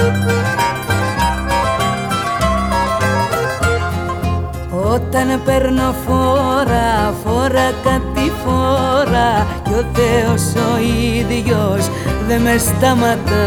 Όταν παίρνω φόρα, φόρα κάτι φόρα, κι ο Θεός ο ίδιος δε με σταματά.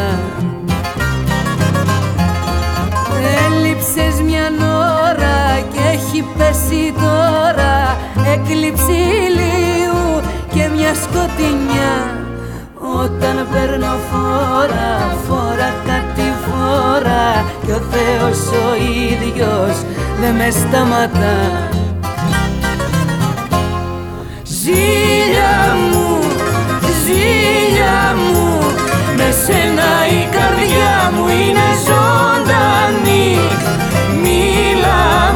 Έλειψες μιαν ώρα και έχει πέσει τώρα έκλειψη ηλίου και μια σκοτεινιά. Όταν παίρνω φόρα, φόρα κάτι φόρα, κι ο Θεός ο ίδιος δε με σταματά. Ζήλια μου, με σένα η καρδιά μου είναι ζωντανή. Μίλα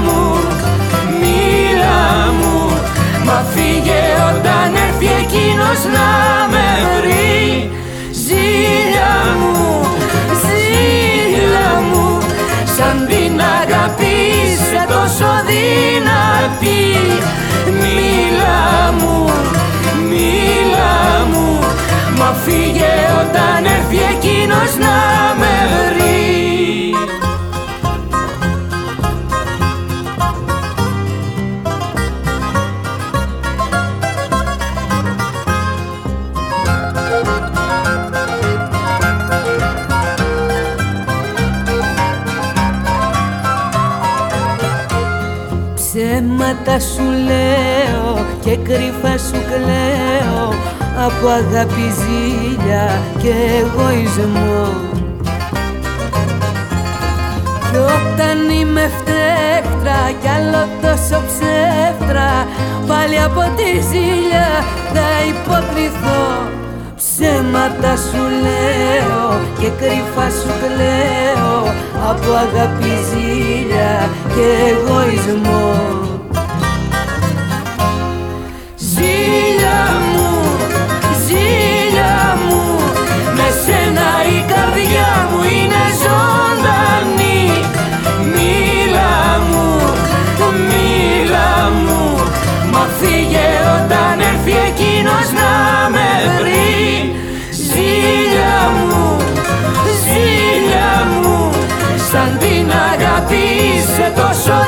μου, μα φύγε όταν έρθει εκείνος να με βρει. Ζήλια μου, σαν την αγάπη είσαι τόσο δυνατή. Μίλα μου, μα φύγε όταν έρθει εκείνος να με βρει. Ψέματα σου λέω και κρυφά σου κλαίω από αγάπη, ζήλια και εγωισμό. Κι όταν είμαι φταίχτρα κι άλλο τόσο ψεύτρα, πάλι από τη ζήλια θα υποκριθώ. Ψέματα σου λέω και κρυφά σου κλαίω από αγάπη, ζήλια και εγωισμό. Ζήλια μου, με σένα η καρδιά μου είναι ζωντανή. Μίλα μου, μα φύγε όταν έρθει εκείνος να με βρει. Ζήλια μου, σαν την αγάπη είσαι τόσο